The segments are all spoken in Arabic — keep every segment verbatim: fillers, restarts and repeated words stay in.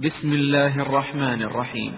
بسم الله الرحمن الرحيم.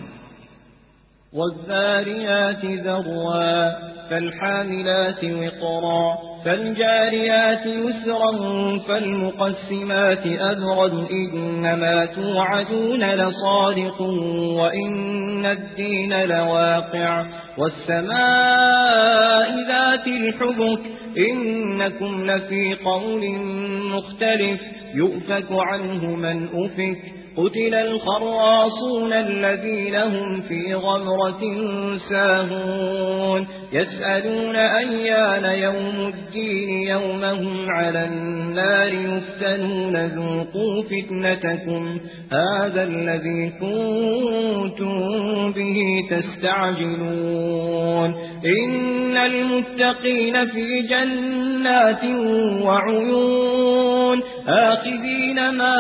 والذاريات ذروا فالحاملات وقرا فالجاريات يسرا فالمقسمات أمرا إنما توعدون لصادق وإن الدين لواقع والسماء ذات الحبك إنكم لفي قول مختلف يؤفك عنه من أفك قتل الخراصون الذين هم في غمرة ساهون يسألون أيان يوم الدين يوم هم على النار يفتنون ذوقوا فتنتكم هذا الذي كنتم به تستعجلون إن المتقين في جنات وعيون آخذين ما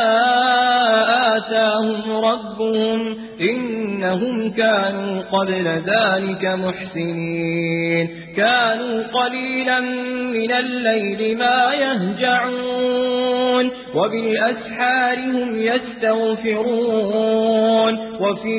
آتاهم ربهم إنهم كانوا قبل ذلك محسنين كانوا قليلا من الليل ما يهجعون وبالأسحار هم يستغفرون وفي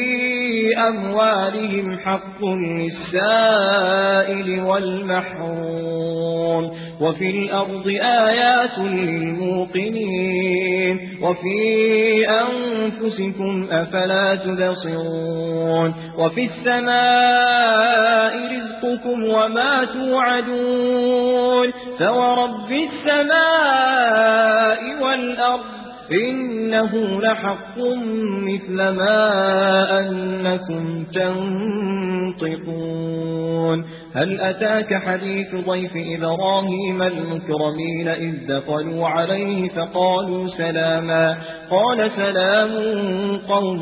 أموالهم حق للسائل والمحروم وفي الأرض آيات للموقنين وفي أنفسكم أفلا تبصرون وفي السماء رزقكم وما توعدون فورب السماء والأرض إنه لحق مثل ما أنكم تنطقون هل أتاك حديث ضيف إبراهيم المكرمين إذ دخلوا عليه فقالوا سلاما قال سلام قوم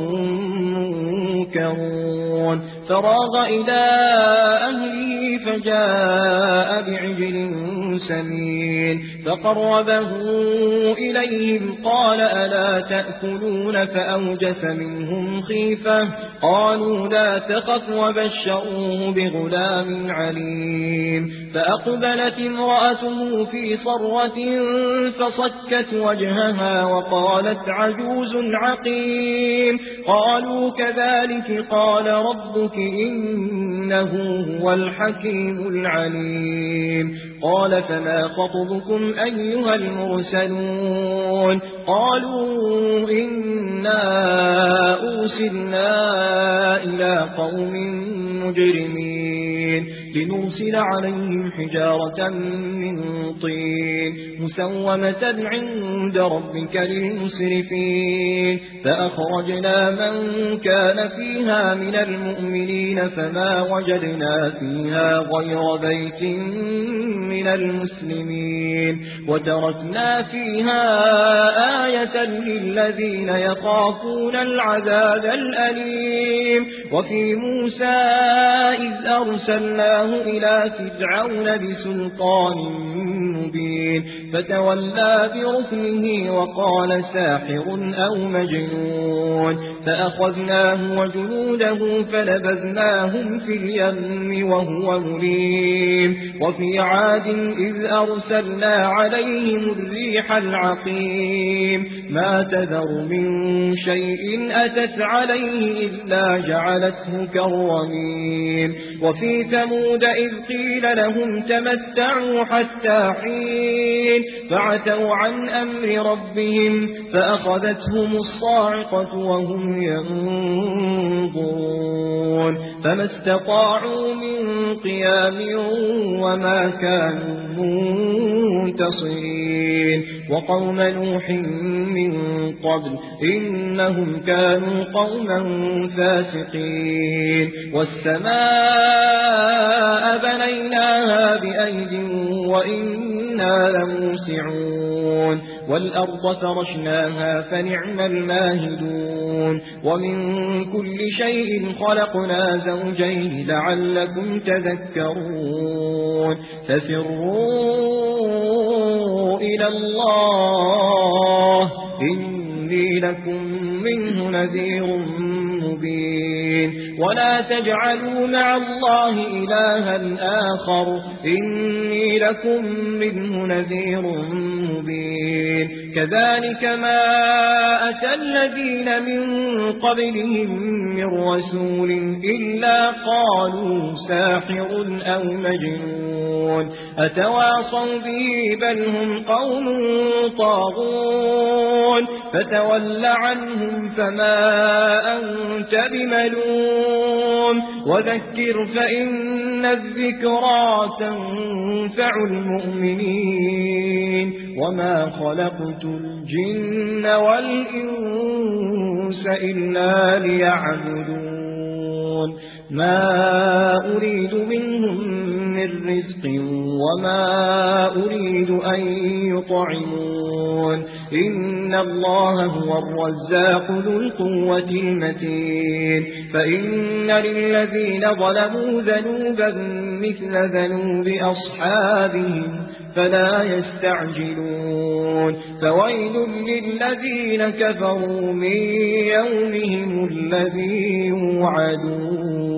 منكرون فراغ إلى أهله فجاء بعجل سمين فقربه إليهم قال ألا تأكلون فأوجس منهم خيفة قالوا لا تخف وبشروه بغلام عليم فأقبلت امرأته في صرة فصكت وجهها وقالت عجوز عقيم قالوا كذلك قال ربك إنه هو الحكيم العليم قال فما خطبكم أيها المرسلون قالوا إنا أرسلنا إلى قوم مجرمين لنرسل عليهم حجارة من طين مسومة عند ربك للمسرفين فأخرجنا من كان فيها من المؤمنين فما وجدنا فيها غير بيت من المسلمين وتركنا فيها آية للذين يخافون العذاب الأليم وفي موسى إذ أرسلناه إلى فرعون بسلطان مبين فتولى بركنه وقال ساحر أو مجنون فأخذناه وجنوده فنبذناهم في اليم وهو مليم وفي عاد إذ أرسلنا عليهم الريح العقيم ما تذر من شيء أتت عليه إلا جعلته كالرميم وفي ثمود إذ قيل لهم تمتعوا حتى حين فعتوا عن أمر ربهم فأخذتهم الصاعقة وهم ينظرون فما استطاعوا من قيام وما كانوا منتصرين وقوم نوح من قبل إنهم كانوا قوما فاسقين والسماء بنيناها بأيد وإنا لموسعون والأرض فرشناها فنعم الماهدون ومن كل شيء خلقنا زوجين لعلكم تذكرون ففروا إلى الله إن إني لكم منه نذير مبين ولا تجعلوا مع الله إلها آخر إني لكم منه نذير مبين كذلك ما أتى الذين من قبلهم من رسول إلا قالوا ساحر أو مجنون أتواصوا به بل هم قوم طاغون فتول عنهم فما أنت بملوم وذكر فإن الذكرى تنفع المؤمنين وما خلقت الجن والإنس إلا ليعبدون ما أريد منهم من رزق وما أريد أن يطعمون إن الله هو الرزاق ذو القوة المتين فإن للذين ظلموا ذنوبا مثل ذنوب أصحابهم فلا يستعجلون فويل للذين كفروا من يومهم الذي يوعدون